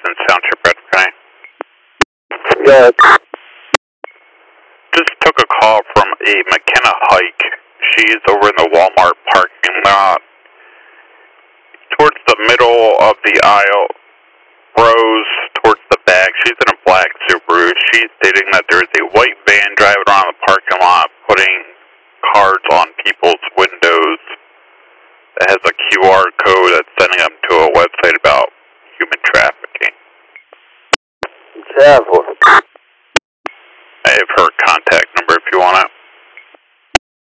Residence Township, Bradford County. Good. Just took a call from a McKenna Hike. She is over in the Walmart parking lot. Towards the middle of the aisle, Rose towards the back. She's in a black Subaru. She's stating that there's a white van driving around the parking lot, putting cards on people's windows that has a QR code that's sending them to a website about human trafficking. Careful.